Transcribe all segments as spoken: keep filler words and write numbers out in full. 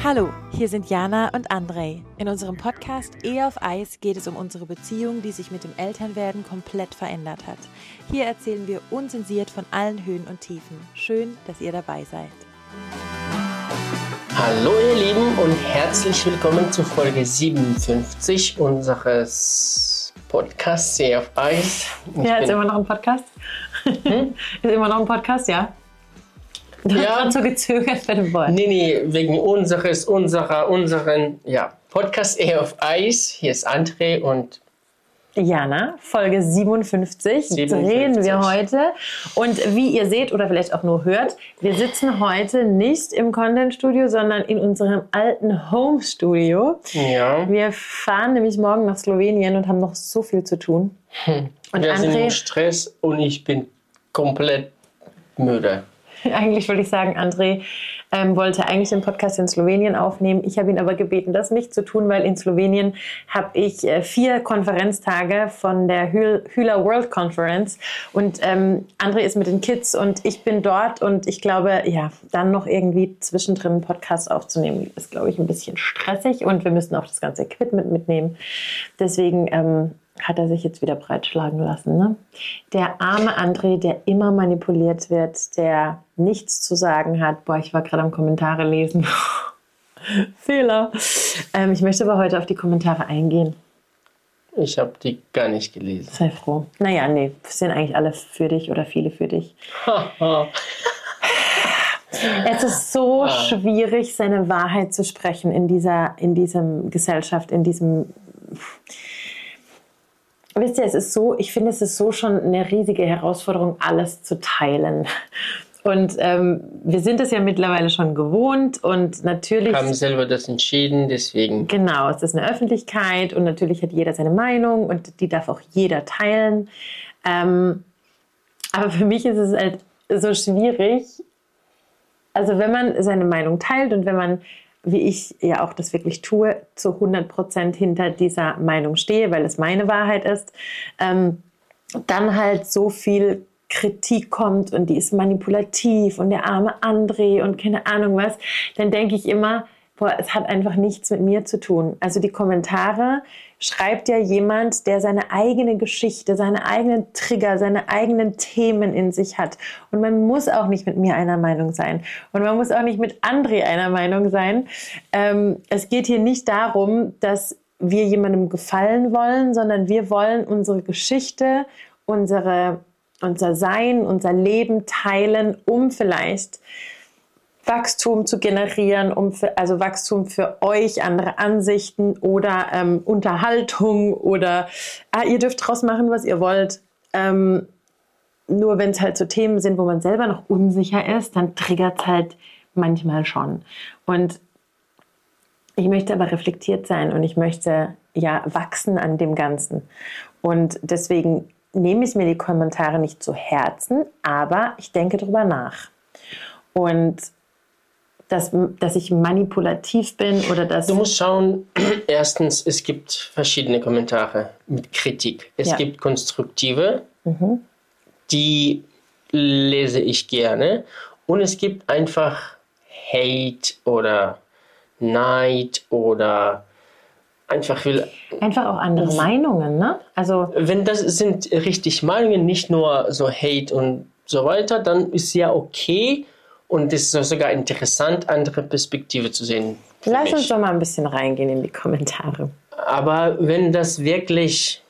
Hallo, hier sind Jana und André. In unserem Podcast Ehe auf Eis geht es um unsere Beziehung, die sich mit dem Elternwerden komplett verändert hat. Hier erzählen wir unzensiert von allen Höhen und Tiefen. Schön, dass ihr dabei seid. Hallo ihr Lieben und herzlich willkommen zu Folge siebenundfünfzig unseres Podcasts Ehe auf Eis. Ich ja, ist immer noch ein Podcast? Hm? Ist immer noch ein Podcast, ja? Du hast ja. gerade so gezögert bei dem Wort. Nee, nee, wegen unseres, unserer, unseren, ja, Podcast Ehe auf Eis. Hier ist André und Jana, Folge siebenundfünfzig, siebenundfünfzig drehen wir heute. Und wie ihr seht oder vielleicht auch nur hört, wir sitzen heute nicht im Content-Studio, sondern in unserem alten Home-Studio. Ja. Wir fahren nämlich morgen nach Slowenien und haben noch so viel zu tun. Hm. Und wir André, sind im Stress und ich bin komplett müde. Eigentlich wollte ich sagen, André ähm, wollte eigentlich den Podcast in Slowenien aufnehmen. Ich habe ihn aber gebeten, das nicht zu tun, weil in Slowenien habe ich äh, vier Konferenztage von der Hü- Hüla World Conference. Und ähm, André ist mit den Kids und ich bin dort. Und ich glaube, ja, dann noch irgendwie zwischendrin einen Podcast aufzunehmen, ist, glaube ich, ein bisschen stressig. Und wir müssen auch das ganze Equipment mitnehmen. Deswegen ähm, hat er sich jetzt wieder breitschlagen lassen. Ne? Der arme André, der immer manipuliert wird, der nichts zu sagen hat. Boah, ich war gerade am Kommentare lesen. Fehler. Ähm, ich möchte aber heute auf die Kommentare eingehen. Ich habe die gar nicht gelesen. Sei froh. Naja, nee, sind eigentlich alle für dich oder viele für dich. Es ist so ah. schwierig, seine Wahrheit zu sprechen in dieser, in diesem Gesellschaft, in diesem... Wisst ihr, es ist so, ich finde, es ist so schon eine riesige Herausforderung, alles zu teilen. Und ähm, wir sind es ja mittlerweile schon gewohnt und natürlich... Haben selber das entschieden, deswegen... Genau, es ist eine Öffentlichkeit und natürlich hat jeder seine Meinung und die darf auch jeder teilen. Ähm, aber für mich ist es halt so schwierig, also wenn man seine Meinung teilt und wenn man, wie ich ja auch das wirklich tue, zu hundert Prozent hinter dieser Meinung stehe, weil es meine Wahrheit ist, ähm, dann halt so viel Kritik kommt und die ist manipulativ und der arme André und keine Ahnung was, dann denke ich immer, boah, es hat einfach nichts mit mir zu tun. Also die Kommentare schreibt ja jemand, der seine eigene Geschichte, seine eigenen Trigger, seine eigenen Themen in sich hat. Und man muss auch nicht mit mir einer Meinung sein. Und man muss auch nicht mit André einer Meinung sein. Ähm, es geht hier nicht darum, dass wir jemandem gefallen wollen, sondern wir wollen unsere Geschichte, unsere, unser Sein, unser Leben teilen, um vielleicht Wachstum zu generieren, um für, also Wachstum für euch, andere Ansichten oder ähm, Unterhaltung oder ah, ihr dürft draus machen, was ihr wollt. Ähm, nur wenn es halt so Themen sind, wo man selber noch unsicher ist, dann triggert es halt manchmal schon. Und ich möchte aber reflektiert sein und ich möchte ja wachsen an dem Ganzen. Und deswegen nehme ich mir die Kommentare nicht zu Herzen, aber ich denke drüber nach. Und Dass, dass ich manipulativ bin oder dass... Du musst schauen, erstens, es gibt verschiedene Kommentare mit Kritik. Es ja. gibt konstruktive, mhm. die lese ich gerne. Und es gibt einfach Hate oder Neid oder einfach... Will, einfach auch andere das, Meinungen, ne? Also wenn das sind richtig Meinungen, nicht nur so Hate und so weiter, dann ist ja okay. Und es ist sogar interessant, andere Perspektive zu sehen. Lass mich. uns doch mal ein bisschen reingehen in die Kommentare. Aber wenn das wirklich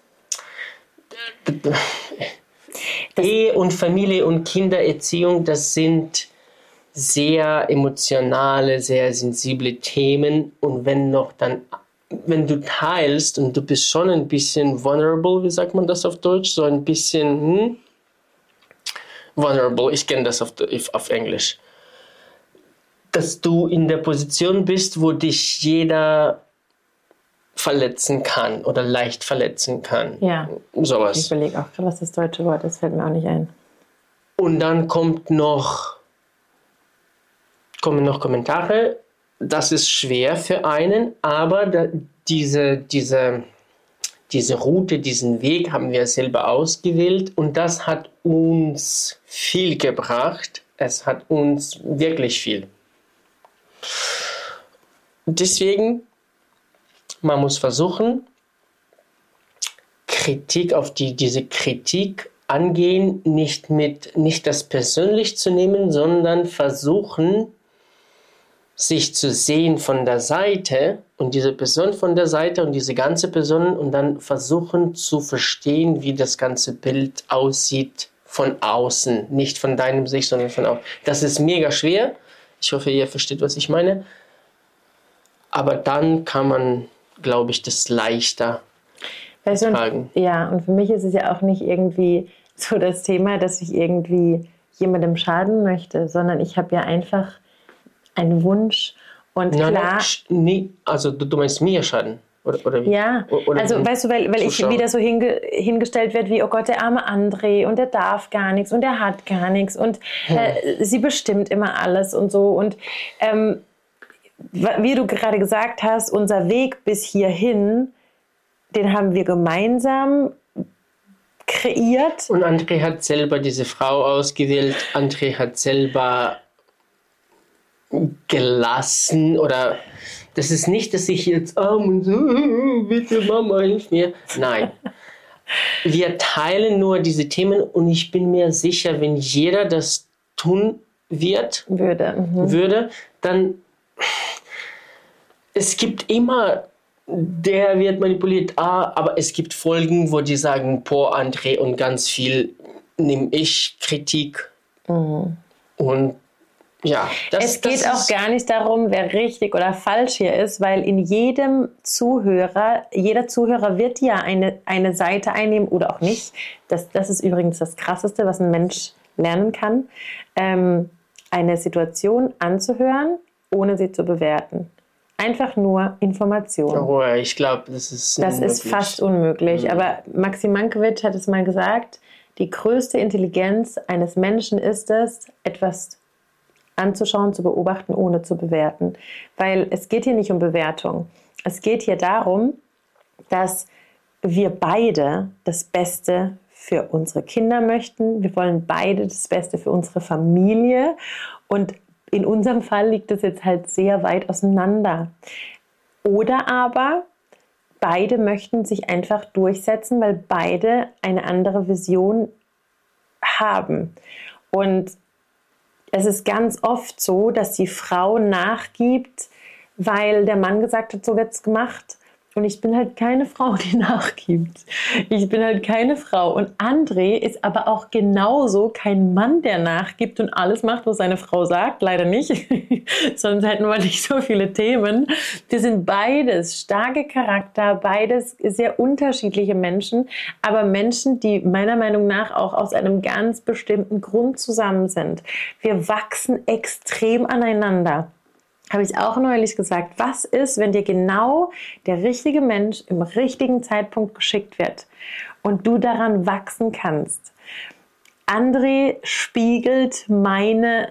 das Ehe und Familie und Kindererziehung, das sind sehr emotionale, sehr sensible Themen. Und wenn noch dann, wenn du teilst und du bist schon ein bisschen vulnerable, wie sagt man das auf Deutsch, so ein bisschen... Hm, vulnerable, ich kenne das auf, auf Englisch, dass du in der Position bist, wo dich jeder verletzen kann oder leicht verletzen kann. Ja, sowas. Ich überlege auch gerade, was das deutsche Wort ist, fällt mir auch nicht ein. Und dann kommt noch, kommen noch Kommentare, das ist schwer für einen, aber da, diese, diese Diese Route, diesen Weg haben wir selber ausgewählt und das hat uns viel gebracht. Es hat uns wirklich viel. deswegen, man muss versuchen, Kritik auf die, diese Kritik angehen, nicht mit, nicht das persönlich zu nehmen, sondern versuchen, sich zu sehen von der Seite und diese Person von der Seite und diese ganze Person und dann versuchen zu verstehen, wie das ganze Bild aussieht von außen, nicht von deinem Sicht, sondern von außen. Das ist mega schwer. Ich hoffe, ihr versteht, was ich meine. Aber dann kann man, glaube ich, das leichter weißt du, tragen. Und, ja, und für mich ist es ja auch nicht irgendwie so das Thema, dass ich irgendwie jemandem schaden möchte, sondern ich habe ja einfach einen Wunsch und Nein, klar... nein, nee, also du, du meinst mir schaden? Oder, oder wie? Ja, oder also wie? weißt du, weil, weil ich wieder so hinge, hingestellt wird wie, oh Gott, der arme André und der darf gar nichts und der hat gar nichts und äh, hm. sie bestimmt immer alles und so und ähm, wie du gerade gesagt hast, unser Weg bis hierhin, den haben wir gemeinsam kreiert. Und André hat selber diese Frau ausgewählt, André hat selber gelassen oder das ist nicht, dass ich jetzt arm und so, bitte Mama, hilf mir. Nein. Wir teilen nur diese Themen und ich bin mir sicher, wenn jeder das tun wird, würde, mhm. würde dann es gibt immer, der wird manipuliert, ah, aber es gibt Folgen, wo die sagen, boah, André, und ganz viel nehme ich Kritik. Mhm. Und ja, das, es geht das auch gar nicht darum, wer richtig oder falsch hier ist, weil in jedem Zuhörer, jeder Zuhörer wird ja eine, eine Seite einnehmen oder auch nicht. Das, das ist übrigens das Krasseste, was ein Mensch lernen kann, ähm, eine Situation anzuhören, ohne sie zu bewerten. Einfach nur Information. Oh, ich glaube, das ist Das unmöglich. ist fast unmöglich. Mhm. Aber Maxim Mankiewicz hat es mal gesagt, die größte Intelligenz eines Menschen ist es, etwas anzuschauen, zu beobachten, ohne zu bewerten. Weil es geht hier nicht um Bewertung. Es geht hier darum, dass wir beide das Beste für unsere Kinder möchten. Wir wollen beide das Beste für unsere Familie. Und in unserem Fall liegt es jetzt halt sehr weit auseinander. Oder aber beide möchten sich einfach durchsetzen, weil beide eine andere Vision haben. Und es ist ganz oft so, dass die Frau nachgibt, weil der Mann gesagt hat, so wird's gemacht. Und ich bin halt keine Frau, die nachgibt. Ich bin halt keine Frau. Und André ist aber auch genauso kein Mann, der nachgibt und alles macht, was seine Frau sagt. Leider nicht. Sonst hätten wir nicht so viele Themen. Wir sind beides starke Charakter, beides sehr unterschiedliche Menschen. Aber Menschen, die meiner Meinung nach auch aus einem ganz bestimmten Grund zusammen sind. Wir wachsen extrem aneinander. Habe ich auch neulich gesagt, was ist, wenn dir genau der richtige Mensch im richtigen Zeitpunkt geschickt wird und du daran wachsen kannst? André spiegelt meine,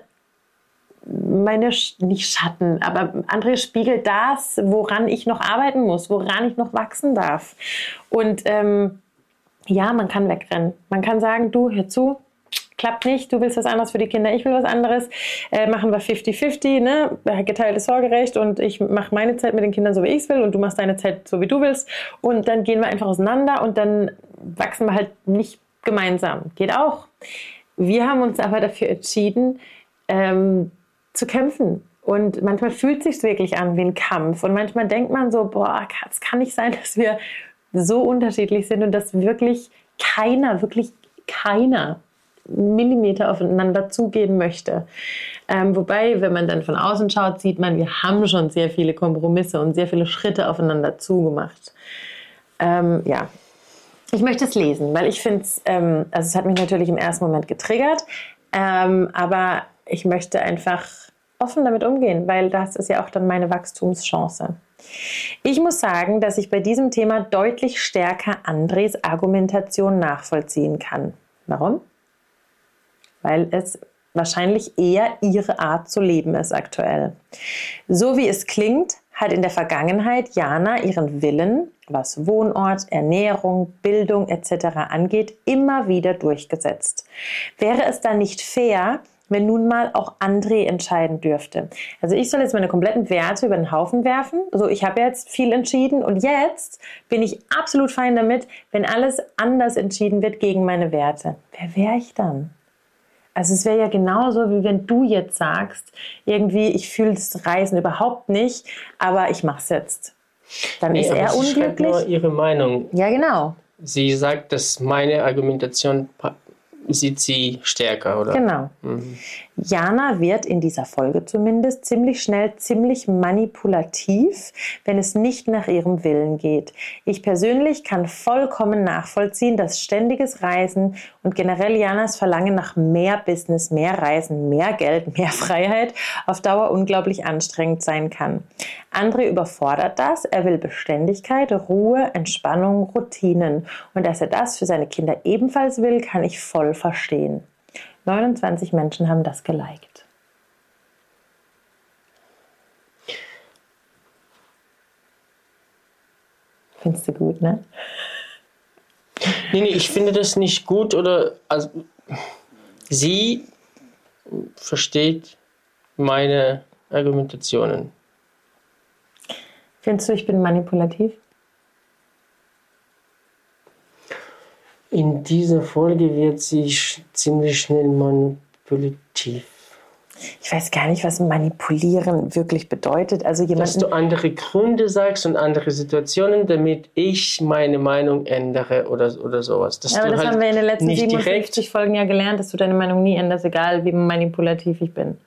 meine, nicht Schatten, aber André spiegelt das, woran ich noch arbeiten muss, woran ich noch wachsen darf. Und ähm, ja, man kann wegrennen. Man kann sagen, du, hör zu, klappt nicht, du willst was anderes für die Kinder, ich will was anderes, äh, machen wir fifty fifty, ne? Geteiltes Sorgerecht und ich mache meine Zeit mit den Kindern so, wie ich es will und du machst deine Zeit so, wie du willst und dann gehen wir einfach auseinander und dann wachsen wir halt nicht gemeinsam. Geht auch. Wir haben uns aber dafür entschieden, ähm, zu kämpfen. Und manchmal fühlt es sich wirklich an wie ein Kampf und manchmal denkt man so, boah, es kann nicht sein, dass wir so unterschiedlich sind und dass wirklich keiner, wirklich keiner Millimeter aufeinander zugehen möchte. Ähm, wobei, wenn man dann von außen schaut, sieht man, wir haben schon sehr viele Kompromisse und sehr viele Schritte aufeinander zugemacht. Ähm, ja, ich möchte es lesen, weil ich finde es, ähm, also es hat mich natürlich im ersten Moment getriggert, ähm, aber ich möchte einfach offen damit umgehen, weil das ist ja auch dann meine Wachstumschance. Ich muss sagen, dass ich bei diesem Thema deutlich stärker Andres Argumentation nachvollziehen kann. Warum? Weil es wahrscheinlich eher ihre Art zu leben ist aktuell. So wie es klingt, hat in der Vergangenheit Jana ihren Willen, was Wohnort, Ernährung, Bildung et cetera angeht, immer wieder durchgesetzt. Wäre es dann nicht fair, wenn nun mal auch André entscheiden dürfte? Also ich soll jetzt meine kompletten Werte über den Haufen werfen. So, ich habe jetzt viel entschieden und jetzt bin ich absolut fein damit, wenn alles anders entschieden wird gegen meine Werte. Wer wäre ich dann? Also es wäre ja genauso, wie wenn du jetzt sagst, irgendwie, ich fühle das Reisen überhaupt nicht, aber ich mache es jetzt. Dann nee, ist er unglücklich. Sie schreibt nur ihre Meinung. Ja, genau. Sie sagt, dass meine Argumentation sieht sie stärker, oder? Genau. Mhm. Jana wird in dieser Folge zumindest ziemlich schnell ziemlich manipulativ, wenn es nicht nach ihrem Willen geht. Ich persönlich kann vollkommen nachvollziehen, dass ständiges Reisen und generell Janas Verlangen nach mehr Business, mehr Reisen, mehr Geld, mehr Freiheit auf Dauer unglaublich anstrengend sein kann. André überfordert das. Er will Beständigkeit, Ruhe, Entspannung, Routinen. Und dass er das für seine Kinder ebenfalls will, kann ich voll verstehen. neunundzwanzig Menschen haben das geliked. Findest du gut, ne? Nee, nee, ich finde das nicht gut. Oder also, sie versteht meine Argumentationen. Findest du, ich bin manipulativ? In dieser Folge wird sie ziemlich schnell manipulativ. Ich weiß gar nicht, was manipulieren wirklich bedeutet. Also jemanden, dass du andere Gründe sagst und andere Situationen, damit ich meine Meinung ändere oder, oder sowas. Dass ja, aber du das halt haben wir in den letzten nicht siebenundfünfzig direkt Folgen ja gelernt, dass du deine Meinung nie änderst, egal wie manipulativ ich bin.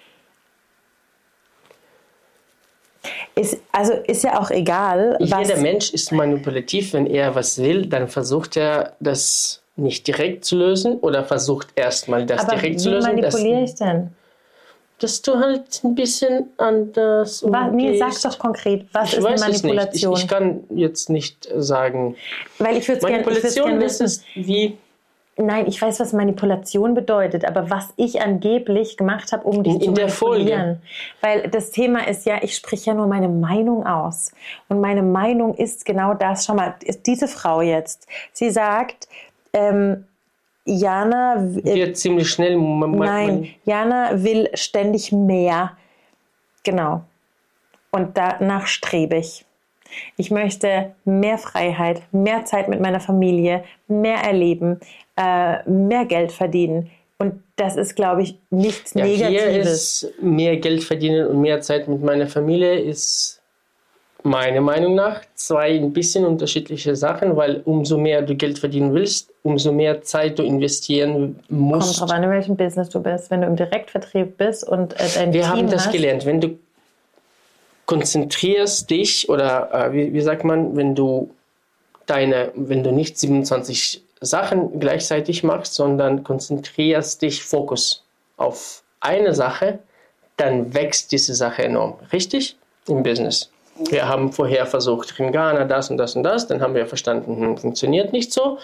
Ist, also ist ja auch egal. Jeder was Mensch ist manipulativ, wenn er was will, dann versucht er das nicht direkt zu lösen oder versucht erstmal das aber direkt wie zu lösen. manipuliere dass, ich denn? Dass du halt ein bisschen anders was, nee, sag doch konkret, was ich ist weiß eine Manipulation? Es nicht. Ich, ich kann jetzt nicht sagen. Weil ich würde Manipulation gern, das ist wie... Nein, ich weiß, was Manipulation bedeutet, aber was ich angeblich gemacht habe, um dich in, zu in der manipulieren. Folge. Weil das Thema ist ja, ich spreche ja nur meine Meinung aus. Und meine Meinung ist genau das. Schau mal, diese Frau jetzt, sie sagt, ähm, Jana... Äh, wird ziemlich schnell... Nein, Jana will ständig mehr. Genau. Und danach strebe ich. Ich möchte mehr Freiheit, mehr Zeit mit meiner Familie, mehr erleben, äh, mehr Geld verdienen. Und das ist, glaube ich, nichts ja, Negatives. Hier ist mehr Geld verdienen und mehr Zeit mit meiner Familie ist meiner Meinung nach zwei ein bisschen unterschiedliche Sachen, weil umso mehr du Geld verdienen willst, umso mehr Zeit du investieren musst. Kommt drauf an, in welchem Business du bist. Wenn du im Direktvertrieb bist und äh, dein Wir Team haben das hast, gelernt. Wenn du konzentrierst dich oder äh, wie, wie sagt man, wenn du deine, wenn du nicht siebenundzwanzig Sachen gleichzeitig machst, sondern konzentrierst dich, Fokus auf eine Sache, dann wächst diese Sache enorm. Richtig? Im Business. Wir haben vorher versucht, in Ghana das und das und das, dann haben wir verstanden, hm, funktioniert nicht so.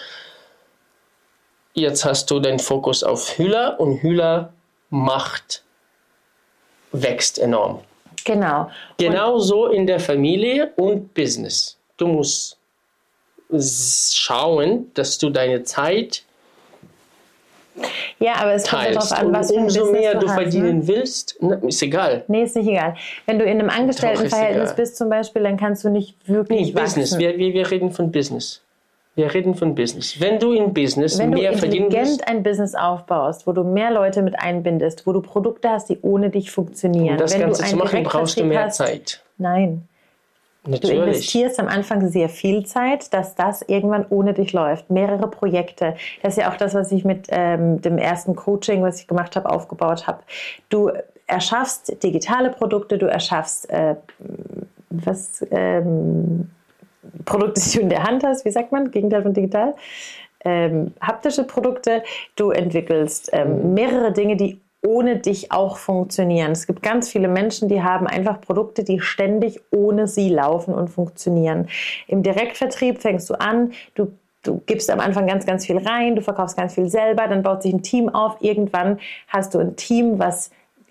Jetzt hast du den Fokus auf Hühler und Hühler macht, wächst enorm. Genau. Genauso in der Familie und Business. Du musst schauen, dass du deine Zeit ja, aber es kommt ja darauf an, was für ein umso Business mehr du du hast, verdienen ne? willst, ist egal. Nee, ist nicht egal. Wenn du in einem Angestelltenverhältnis egal. bist zum Beispiel, dann kannst du nicht wirklich nee, wachsen. Business. Wir, wir, wir reden von Business. Wir reden von Business. Wenn du in Business Wenn mehr du verdienen willst, intelligent ein Business aufbaust, wo du mehr Leute mit einbindest, wo du Produkte hast, die ohne dich funktionieren. um das Wenn Ganze du zu machen, brauchst du mehr hast, Zeit. Nein. Natürlich. Du investierst am Anfang sehr viel Zeit, dass das irgendwann ohne dich läuft. Mehrere Projekte. Das ist ja auch das, was ich mit ähm, dem ersten Coaching, was ich gemacht habe, aufgebaut habe. Du erschaffst digitale Produkte, du erschaffst äh, was, ähm, Produkte, die du in der Hand hast. Wie sagt man? Gegenteil von digital. Ähm, haptische Produkte. Du entwickelst ähm, mehrere Dinge, die ohne dich auch funktionieren. Es gibt ganz viele Menschen, die haben einfach Produkte, die ständig ohne sie laufen und funktionieren. Im Direktvertrieb fängst du an, du, du gibst am Anfang ganz, ganz viel rein, du verkaufst ganz viel selber, dann baut sich ein Team auf. Irgendwann hast du ein Team, was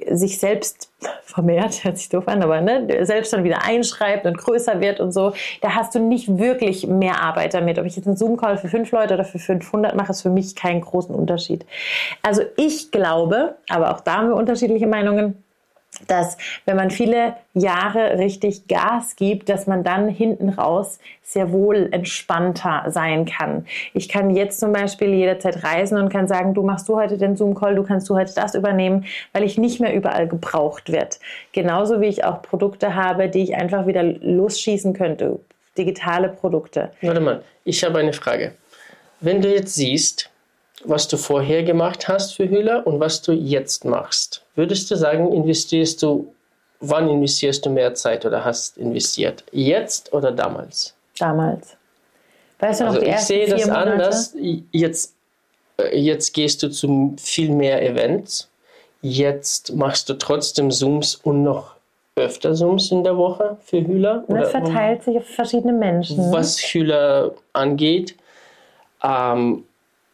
sich selbst vermehrt, hört sich doof an, aber ne, selbst dann wieder einschreibt und größer wird und so, da hast du nicht wirklich mehr Arbeit damit. Ob ich jetzt einen Zoom-Call für fünf Leute oder für fünfhundert mache, ist für mich keinen großen Unterschied. Also ich glaube, aber auch da haben wir unterschiedliche Meinungen, dass wenn man viele Jahre richtig Gas gibt, dass man dann hinten raus sehr wohl entspannter sein kann. Ich kann jetzt zum Beispiel jederzeit reisen und kann sagen, du machst du heute den Zoom-Call, du kannst du heute das übernehmen, weil ich nicht mehr überall gebraucht werde. Genauso wie ich auch Produkte habe, die ich einfach wieder losschießen könnte, digitale Produkte. Warte mal, ich habe eine Frage. Wenn du jetzt siehst, was du vorher gemacht hast für Hühler und was du jetzt machst, würdest du sagen, investierst du, wann investierst du mehr Zeit oder hast investiert? Jetzt oder damals? Damals. Weißt du noch, also die ich ersten sehe das vier Monate? anders. Jetzt, jetzt gehst du zu viel mehr Events. Jetzt machst du trotzdem Zooms und noch öfter Zooms in der Woche für Hühler. Und das verteilt sich auf verschiedene Menschen. Was Hühler angeht. Ähm,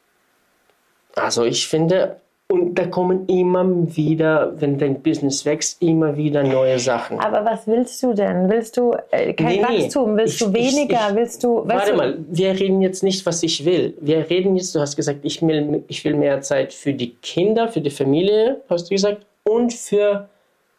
Also ich finde, und da kommen immer wieder, wenn dein Business wächst, immer wieder neue Sachen. Aber was willst du denn? Willst du äh, kein Nee, nee. Wachstum? Willst Ich- du weniger? ich- ich- Willst du... weißt Warte du, mal, wir reden jetzt nicht, was ich will. Wir reden jetzt, du hast gesagt, ich will, ich will mehr Zeit für die Kinder, für die Familie, hast du gesagt, und für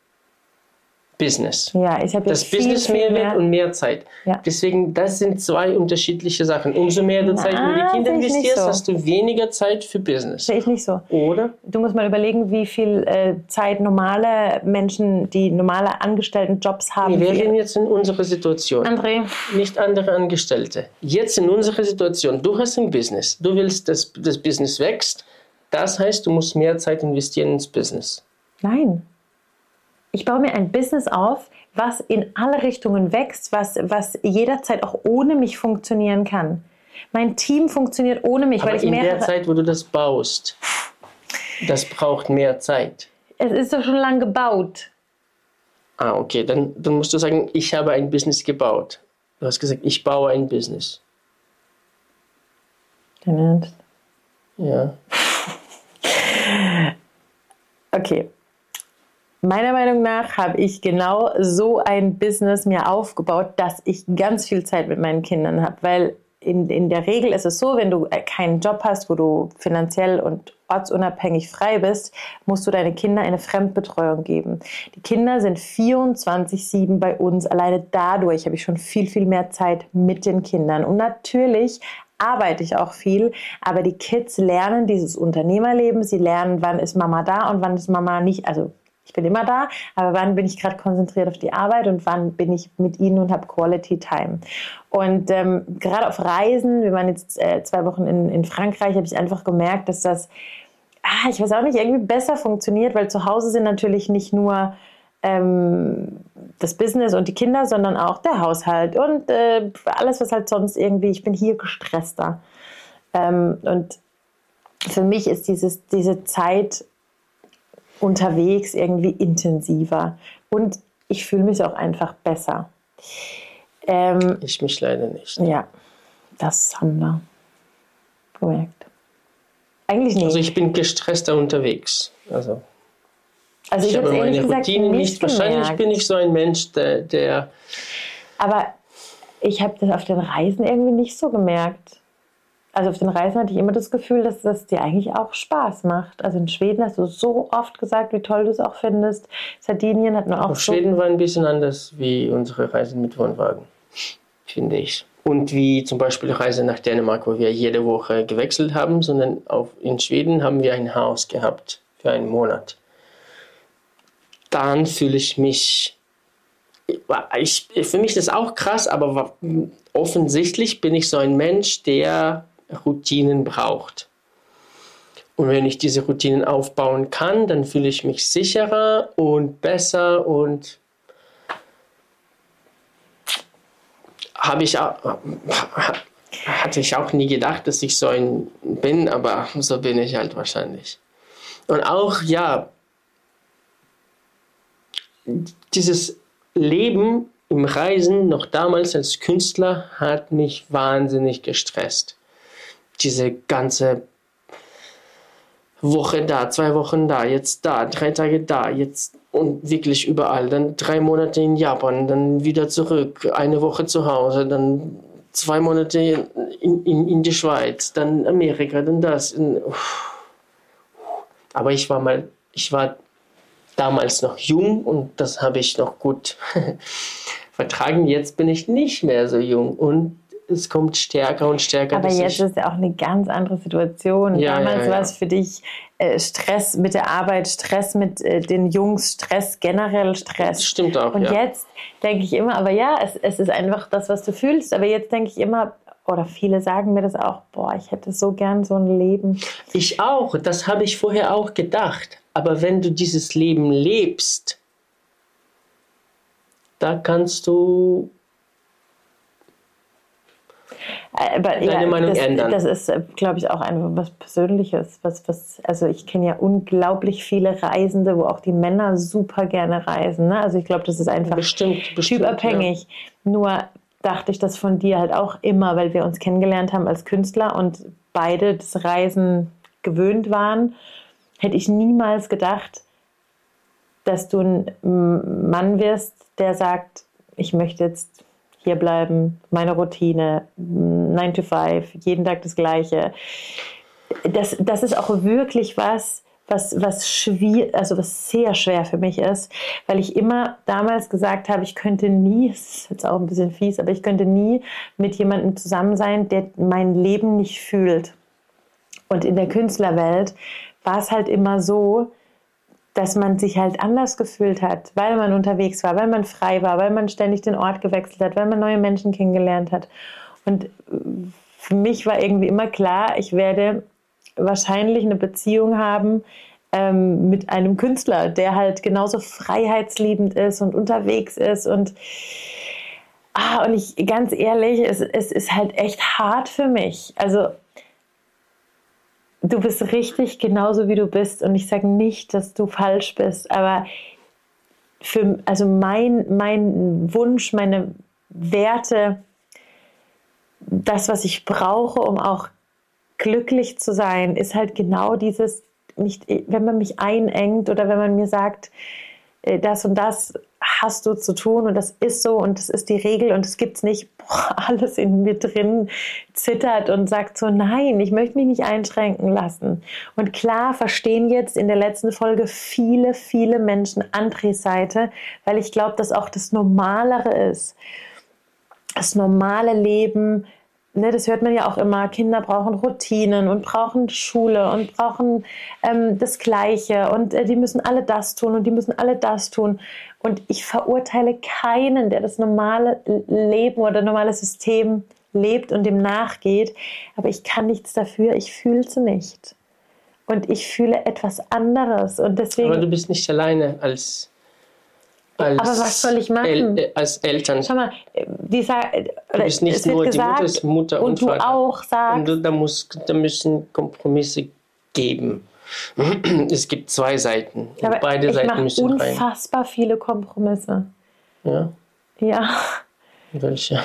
Business. Ja, ich habe Das jetzt viel, Business viel mehr mehr... wird und mehr Zeit. Ja. Deswegen, das sind zwei unterschiedliche Sachen. Umso mehr du Zeit in die Na, Kinder sehe ich nicht investierst, so. hast du weniger Zeit für Business. Sehe ich nicht so. Oder? Du musst mal überlegen, wie viel äh, Zeit normale Menschen, die normale Angestelltenjobs haben... Nee, wir für ihr- reden jetzt in unserer Situation. André, Nicht andere Angestellte. Jetzt in unserer Situation, du hast ein Business, du willst, dass das Business wächst, das heißt, du musst mehr Zeit investieren ins Business. nein. Ich baue mir ein Business auf, was in alle Richtungen wächst, was, was jederzeit auch ohne mich funktionieren kann. Mein Team funktioniert ohne mich, Aber weil ich in mehrere... der Zeit, wo du das baust, das braucht mehr Zeit. Es ist doch schon lange gebaut. Ah, okay, dann, dann musst du sagen, ich habe ein Business gebaut. Du hast gesagt, ich baue ein Business. Dein Ernst? Ja. Okay. Meiner Meinung nach habe ich genau so ein Business mir aufgebaut, dass ich ganz viel Zeit mit meinen Kindern habe. Weil in, in der Regel ist es so, wenn du keinen Job hast, wo du finanziell und ortsunabhängig frei bist, musst du deine Kinder eine Fremdbetreuung geben. Die Kinder sind vierundzwanzig sieben bei uns. Alleine dadurch habe ich schon viel, viel mehr Zeit mit den Kindern. Und natürlich arbeite ich auch viel, aber die Kids lernen dieses Unternehmerleben. Sie lernen, wann ist Mama da und wann ist Mama nicht. Also ich bin immer da, aber wann bin ich gerade konzentriert auf die Arbeit und wann bin ich mit ihnen und habe Quality Time. Und ähm, gerade auf Reisen, wir waren jetzt äh, zwei Wochen in, in Frankreich, habe ich einfach gemerkt, dass das, ah, ich weiß auch nicht, irgendwie besser funktioniert, weil zu Hause sind natürlich nicht nur ähm, das Business und die Kinder, sondern auch der Haushalt und äh, alles, was halt sonst irgendwie, ich bin hier gestresster. Ähm, und für mich ist dieses, diese Zeit unterwegs irgendwie intensiver und ich fühle mich auch einfach besser. Ähm, Ich mich leider nicht. ja, das haben wir gemerkt. Eigentlich nicht. Also ich bin gestresster unterwegs. Also Also ich, ich habe habe meine ehrlich gesagt Routine nicht nicht. Wahrscheinlich gemerkt. bin ich so ein Mensch, der, der Aber ich habe das auf den Reisen irgendwie nicht so gemerkt. Also auf den Reisen hatte ich immer das Gefühl, dass das dir eigentlich auch Spaß macht. Also in Schweden hast du so oft gesagt, wie toll du es auch findest. Sardinien hat man auch auf so... Schweden war ein bisschen anders wie unsere Reisen mit Wohnwagen, finde ich. Und wie zum Beispiel die Reise nach Dänemark, wo wir jede Woche gewechselt haben, sondern auf, in Schweden haben wir ein Haus gehabt für einen Monat. Dann fühle ich mich, ich, für mich ist das auch krass, aber offensichtlich bin ich so ein Mensch, der Routinen braucht. Und wenn ich diese Routinen aufbauen kann, dann fühle ich mich sicherer und besser und habe ich auch, hatte ich auch nie gedacht, dass ich so ein bin, aber so bin ich halt wahrscheinlich. Und auch, ja, dieses Leben im Reisen, noch damals als Künstler, hat mich wahnsinnig gestresst. Diese ganze Woche da, zwei Wochen da, jetzt da, drei Tage da, jetzt und wirklich überall. Dann drei Monate in Japan, dann wieder zurück, eine Woche zu Hause, dann zwei Monate in, in, in die Schweiz, dann Amerika, dann das. Aber ich war mal, ich war damals noch jung und das habe ich noch gut vertragen. Jetzt bin ich nicht mehr so jung und es kommt stärker und stärker. Aber jetzt ist ja auch eine ganz andere Situation. Ja, Damals ja, ja. war es für dich äh, Stress mit der Arbeit, Stress mit äh, den Jungs, Stress, generell Stress. Das stimmt auch, Und ja. jetzt denke ich immer, aber ja, es, es ist einfach das, was du fühlst. Aber jetzt denke ich immer, oder viele sagen mir das auch, boah, ich hätte so gern so ein Leben. Ich auch, das habe ich vorher auch gedacht. Aber wenn du dieses Leben lebst, da kannst du Aber, deine ja, Meinung das, ändern. Das ist, glaube ich, auch einfach was Persönliches. Was, was, also ich kenne ja unglaublich viele Reisende, wo auch die Männer super gerne reisen. Ne? Also ich glaube, das ist einfach bestimmt, bestimmt, typabhängig. Ja. Nur dachte ich das von dir halt auch immer, weil wir uns kennengelernt haben als Künstler und beide das Reisen gewöhnt waren, hätte ich niemals gedacht, dass du ein Mann wirst, der sagt, ich möchte jetzt hier bleiben, meine Routine, nine to five, jeden Tag das Gleiche. Das, das ist auch wirklich was, was, was, schwierig, also was sehr schwer für mich ist, weil ich immer damals gesagt habe, ich könnte nie, das ist jetzt auch ein bisschen fies, aber ich könnte nie mit jemandem zusammen sein, der mein Leben nicht fühlt. Und in der Künstlerwelt war es halt immer so, dass man sich halt anders gefühlt hat, weil man unterwegs war, weil man frei war, weil man ständig den Ort gewechselt hat, weil man neue Menschen kennengelernt hat. Und für mich war irgendwie immer klar, ich werde wahrscheinlich eine Beziehung haben ähm, mit einem Künstler, der halt genauso freiheitsliebend ist und unterwegs ist. Und, ah, und ich, ganz ehrlich, es, es ist halt echt hart für mich. Also du bist richtig genauso, wie du bist. Und ich sage nicht, dass du falsch bist. Aber für, also mein, mein Wunsch, meine Werte, das, was ich brauche, um auch glücklich zu sein, ist halt genau dieses, nicht, wenn man mich einengt oder wenn man mir sagt, das und das hast du zu tun und das ist so und das ist die Regel und es gibt's nicht, boah, alles in mir drin zittert und sagt so, nein, ich möchte mich nicht einschränken lassen. Und klar verstehen jetzt in der letzten Folge viele, viele Menschen Andres Seite, weil ich glaube, dass auch das Normalere ist. Das normale Leben, ne, das hört man ja auch immer, Kinder brauchen Routinen und brauchen Schule und brauchen ähm, das Gleiche und äh, die müssen alle das tun und die müssen alle das tun. Und ich verurteile keinen, der das normale Leben oder normale System lebt und dem nachgeht, aber ich kann nichts dafür, ich fühle es nicht. Und ich fühle etwas anderes. Und deswegen, aber du bist nicht alleine als Als aber was soll ich machen? El- als Eltern. Schau mal, dieser, Du bist nicht nur die Mutter, ist Mutter und, und du Vater. auch sagst, Und du, da, muss, da müssen Kompromisse geben. Es gibt zwei Seiten. Und aber beide ich Seiten mache müssen rein. unfassbar viele Kompromisse. Ja, Ja. welche?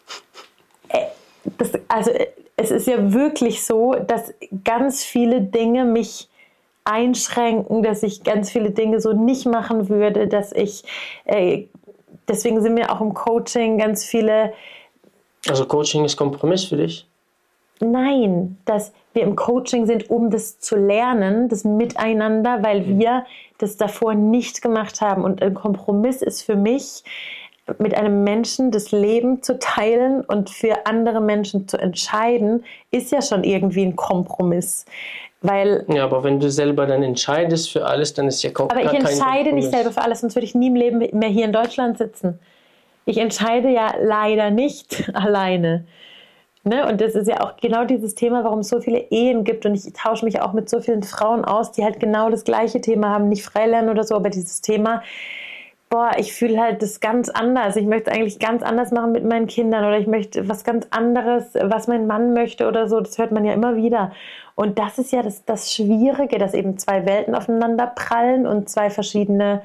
Das, also es ist ja wirklich so, dass ganz viele Dinge mich einschränken, dass ich ganz viele Dinge so nicht machen würde, dass ich, äh, deswegen sind mir auch im Coaching ganz viele... Also Coaching ist Kompromiss für dich? Nein, dass wir im Coaching sind, um das zu lernen, das Miteinander, weil wir das davor nicht gemacht haben. Und ein Kompromiss ist für mich, mit einem Menschen das Leben zu teilen und für andere Menschen zu entscheiden, ist ja schon irgendwie ein Kompromiss. Weil, ja, aber wenn du selber dann entscheidest für alles, dann ist ja gar aber ich kein entscheide Kompromiss. nicht selber für alles, sonst würde ich nie im Leben mehr hier in Deutschland sitzen. Ich entscheide ja leider nicht alleine. Ne? Und das ist ja auch genau dieses Thema, warum es so viele Ehen gibt. Und ich tausche mich auch mit so vielen Frauen aus, die halt genau das gleiche Thema haben. Nicht Freilernen oder so, aber dieses Thema, boah, ich fühle halt das ganz anders. Ich möchte eigentlich ganz anders machen mit meinen Kindern oder ich möchte was ganz anderes, was mein Mann möchte oder so. Das hört man ja immer wieder. Und das ist ja das, das Schwierige, dass eben zwei Welten aufeinander prallen und zwei verschiedene...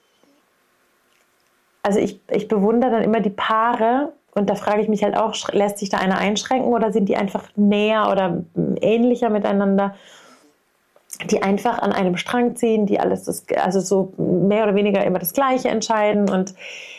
Also ich, ich bewundere dann immer die Paare und da frage ich mich halt auch, lässt sich da einer einschränken oder sind die einfach näher oder ähnlicher miteinander? die einfach an einem Strang ziehen, die alles, das, also so mehr oder weniger immer das Gleiche entscheiden. Und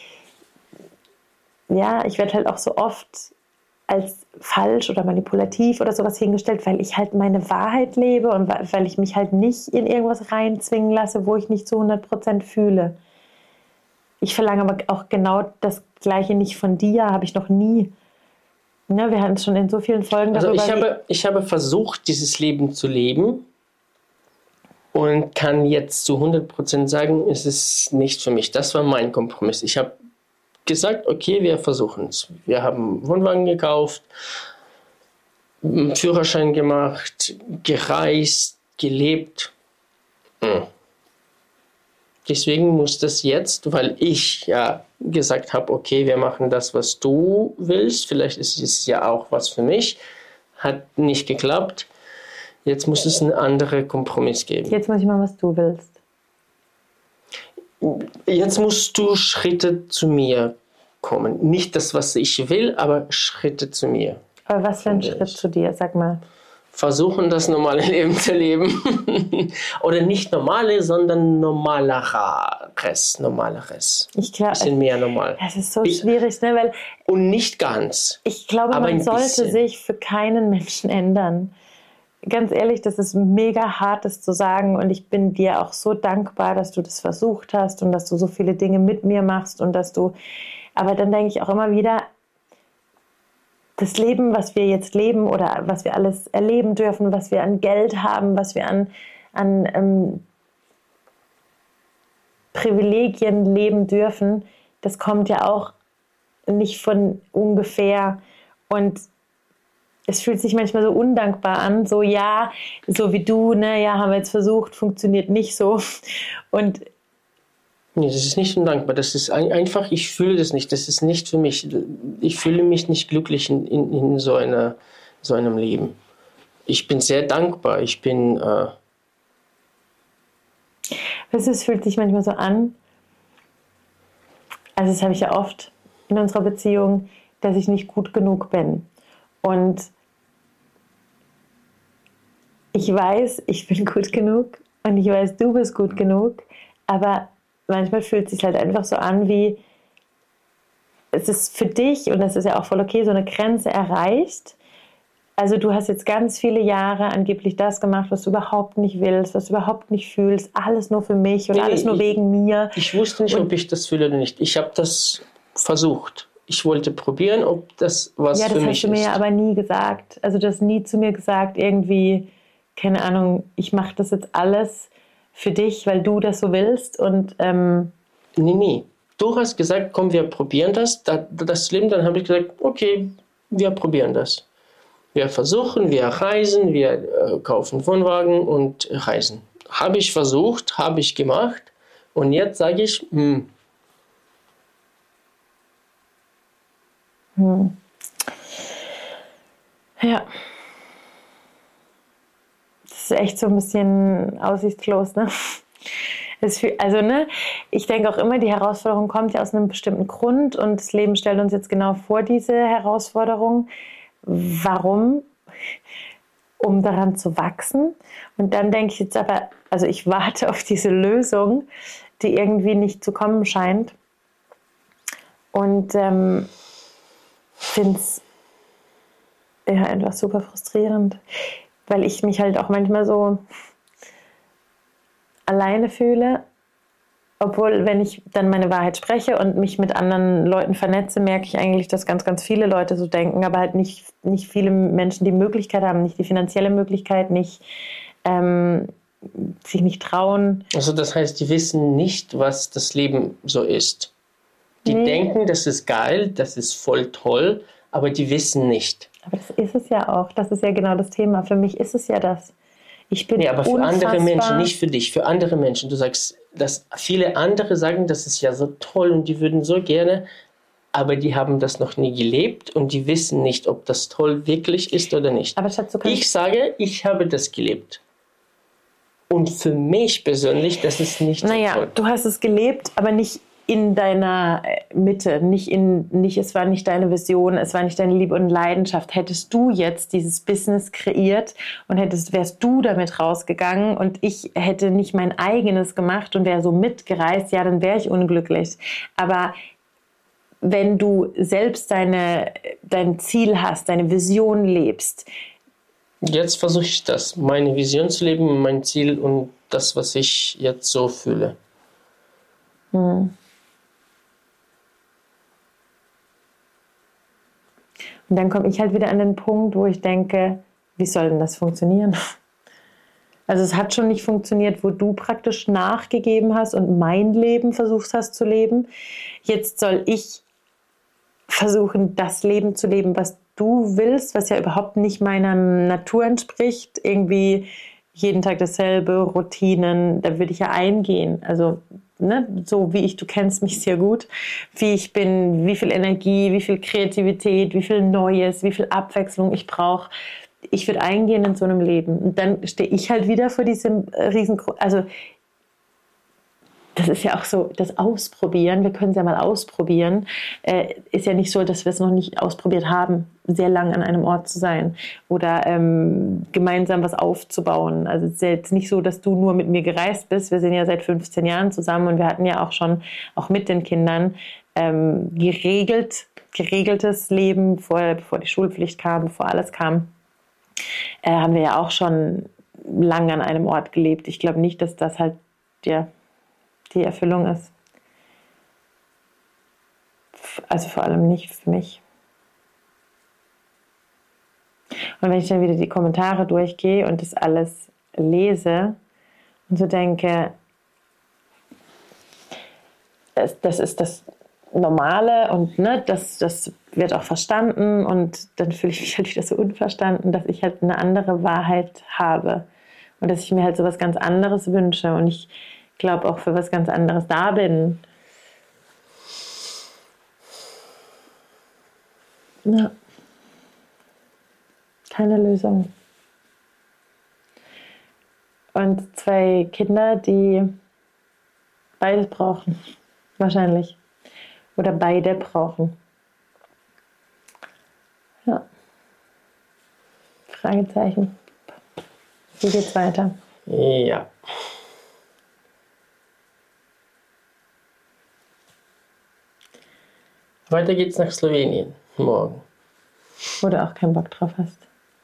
ja, ich werde halt auch so oft als falsch oder manipulativ oder sowas hingestellt, weil ich halt meine Wahrheit lebe und weil ich mich halt nicht in irgendwas reinzwingen lasse, wo ich nicht zu hundert Prozent fühle. Ich verlange aber auch genau das Gleiche nicht von dir, habe ich noch nie. Ne, wir hatten es schon in so vielen Folgen darüber. Also ich habe, ich habe versucht, dieses Leben zu leben und kann jetzt zu hundert Prozent sagen, es ist nicht für mich. Das war mein Kompromiss. Ich habe gesagt, okay, wir versuchen es. Wir haben einen Wohnwagen gekauft, einen Führerschein gemacht, gereist, gelebt. Hm. Deswegen muss das jetzt, weil ich ja gesagt habe, okay, wir machen das, was du willst. Vielleicht ist es ja auch was für mich. Hat nicht geklappt. Jetzt muss es einen anderen Kompromiss geben. Jetzt muss ich mal, was du willst. Jetzt musst du Schritte zu mir kommen. Nicht das, was ich will, aber Schritte zu mir. Aber was für ein Schritt zu dir? Sag mal. Versuchen, das normale Leben zu leben. Oder nicht normale, sondern normaleres. Normaleres. Ich glaube, bisschen mehr normal. Das ist so schwierig, ne? Weil und nicht ganz. Ich glaube, aber man sollte bisschen. sich für keinen Menschen ändern. Ganz ehrlich, das ist mega hart, das zu sagen. Und ich bin dir auch so dankbar, dass du das versucht hast und dass du so viele Dinge mit mir machst und dass du. Aber dann denke ich auch immer wieder, das Leben, was wir jetzt leben oder was wir alles erleben dürfen, was wir an Geld haben, was wir an, an ähm, Privilegien leben dürfen, das kommt ja auch nicht von ungefähr. Und es fühlt sich manchmal so undankbar an, so ja, so wie du, ne, ja, haben wir jetzt versucht, funktioniert nicht so. Und nee, das ist nicht undankbar. Das ist ein, einfach, ich fühle das nicht. Das ist nicht für mich. Ich fühle mich nicht glücklich in, in, in so, einer, so einem Leben. Ich bin sehr dankbar. Ich bin. Äh es fühlt sich manchmal so an, also das habe ich ja oft in unserer Beziehung, dass ich nicht gut genug bin. Und ich weiß, ich bin gut genug und ich weiß, du bist gut genug, aber manchmal fühlt es sich halt einfach so an, wie es ist für dich, und das ist ja auch voll okay, so eine Grenze erreicht. Also du hast jetzt ganz viele Jahre angeblich das gemacht, was du überhaupt nicht willst, was du überhaupt nicht fühlst, alles nur für mich und nee, alles nur ich, wegen mir. Ich wusste nicht, und ob ich das fühle oder nicht. Ich habe das versucht. Ich wollte probieren, ob das was ja, für mich ist. Ja, das hast du mir ja aber nie gesagt. Also du hast nie zu mir gesagt, irgendwie, keine Ahnung, ich mache das jetzt alles für dich, weil du das so willst. Und ähm nee, nee. Du hast gesagt, komm, wir probieren das, das Leben. Dann habe ich gesagt, okay, wir probieren das. Wir versuchen, wir reisen, wir äh, kaufen Wohnwagen und reisen. Habe ich versucht, habe ich gemacht. Und jetzt sage ich, hm, Hm. Ja. Das ist echt so ein bisschen aussichtslos, ne? Es für, also, ne, ich denke auch immer, die Herausforderung kommt ja aus einem bestimmten Grund und das Leben stellt uns jetzt genau vor diese Herausforderung. Warum? Um daran zu wachsen. Und dann denke ich jetzt aber, also ich warte auf diese Lösung, die irgendwie nicht zu kommen scheint. Und ähm, finde es ja einfach super frustrierend, weil ich mich halt auch manchmal so alleine fühle, obwohl, wenn ich dann meine Wahrheit spreche und mich mit anderen Leuten vernetze, merke ich eigentlich, dass ganz, ganz viele Leute so denken, aber halt nicht, nicht viele Menschen die Möglichkeit haben, nicht die finanzielle Möglichkeit, nicht ähm, sich nicht trauen. Also das heißt, die wissen nicht, was das Leben so ist. Die nee. denken, das ist geil, das ist voll toll, aber die wissen nicht. Aber das ist es ja auch. Das ist ja genau das Thema. Für mich ist es ja das. Ich bin nee, aber für unfassbar andere Menschen, nicht für dich, für andere Menschen. Du sagst, dass viele andere sagen, das ist ja so toll und die würden so gerne, aber die haben das noch nie gelebt und die wissen nicht, ob das toll wirklich ist oder nicht. Aber Schatz, du kannst ich sage, ich habe das gelebt. Und für mich persönlich, das ist nicht naja, so toll. Du hast es gelebt, aber nicht in deiner Mitte, nicht in, nicht, es war nicht deine Vision, es war nicht deine Liebe und Leidenschaft. Hättest du jetzt dieses Business kreiert und hättest, wärst du damit rausgegangen und ich hätte nicht mein eigenes gemacht und wäre so mitgereist, ja, dann wäre ich unglücklich. Aber wenn du selbst deine, dein Ziel hast, deine Vision lebst. Jetzt versuche ich das, meine Vision zu leben, mein Ziel und das, was ich jetzt so fühle. Hm. Und dann komme ich halt wieder an den Punkt, wo ich denke, wie soll denn das funktionieren? Also es hat schon nicht funktioniert, wo du praktisch nachgegeben hast und mein Leben versucht hast zu leben. Jetzt soll ich versuchen, das Leben zu leben, was du willst, was ja überhaupt nicht meiner Natur entspricht. Irgendwie jeden Tag dasselbe, Routinen, da würde ich ja eingehen. Also ne, so wie ich, du kennst mich sehr gut, wie ich bin, wie viel Energie, wie viel Kreativität, wie viel Neues, wie viel Abwechslung ich brauche. Ich würde eingehen in so einem Leben. Und dann stehe ich halt wieder vor diesem riesen, also das ist ja auch so, das Ausprobieren, wir können es ja mal ausprobieren, äh, ist ja nicht so, dass wir es noch nicht ausprobiert haben, sehr lang an einem Ort zu sein oder ähm, gemeinsam was aufzubauen. Also es ist ja jetzt nicht so, dass du nur mit mir gereist bist, wir sind ja seit fünfzehn Jahren zusammen und wir hatten ja auch schon, auch mit den Kindern, ähm, geregelt, geregeltes Leben, bevor, bevor die Schulpflicht kam, bevor alles kam, äh, haben wir ja auch schon lang an einem Ort gelebt. Ich glaube nicht, dass das halt, ja, die Erfüllung ist. Also vor allem nicht für mich. Und wenn ich dann wieder die Kommentare durchgehe und das alles lese und so denke, das, das ist das Normale und ne, das, das wird auch verstanden und dann fühle ich mich halt wieder so unverstanden, dass ich halt eine andere Wahrheit habe und dass ich mir halt so was ganz anderes wünsche und ich glaube auch für was ganz anderes da bin. Ja. Keine Lösung. Und zwei Kinder, die beides brauchen. Wahrscheinlich. Oder beide brauchen. Ja. Fragezeichen. Wie geht's weiter? Ja. Weiter geht's nach Slowenien morgen. Wo du auch keinen Bock drauf hast.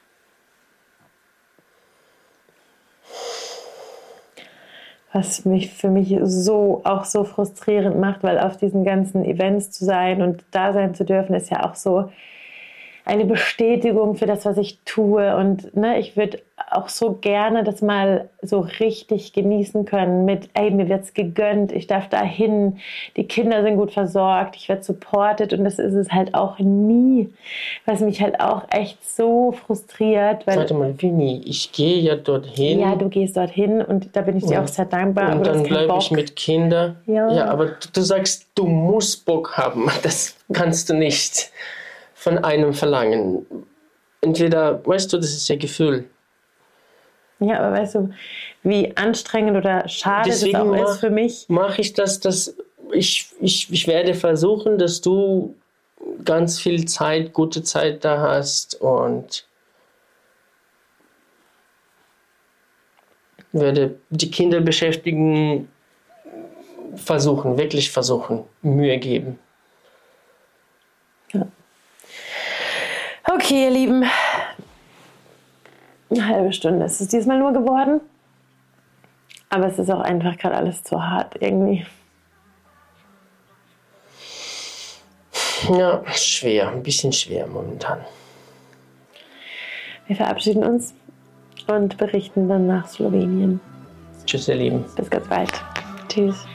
Was mich für mich so auch so frustrierend macht, weil auf diesen ganzen Events zu sein und da sein zu dürfen, ist ja auch so eine Bestätigung für das, was ich tue. Und ne, ich würde auch so gerne das mal so richtig genießen können mit, ey, mir wird's gegönnt, ich darf da hin, die Kinder sind gut versorgt, ich werde supported und das ist es halt auch nie, was mich halt auch echt so frustriert. Weil, warte mal, wie nie? Ich gehe ja dorthin. Ja, du gehst dorthin und da bin ich dir und, auch sehr dankbar. Und dann bleibe ich mit Kindern. Ja. ja, aber du, du sagst, du musst Bock haben. Das kannst du nicht von einem verlangen. Entweder, weißt du, das ist ja Gefühl. Ja, aber weißt du, wie anstrengend oder schade Deswegen das auch mach, ist für mich? Mache ich das, dass ich, ich, ich werde versuchen, dass du ganz viel Zeit, gute Zeit da hast und werde die Kinder beschäftigen, versuchen, wirklich versuchen, Mühe geben. Ja. Okay, ihr Lieben, eine halbe Stunde ist es diesmal nur geworden. Aber es ist auch einfach gerade alles zu hart irgendwie. Ja, schwer, ein bisschen schwer momentan. Wir verabschieden uns und berichten dann nach Slowenien. Tschüss, ihr Lieben. Bis ganz bald. Tschüss.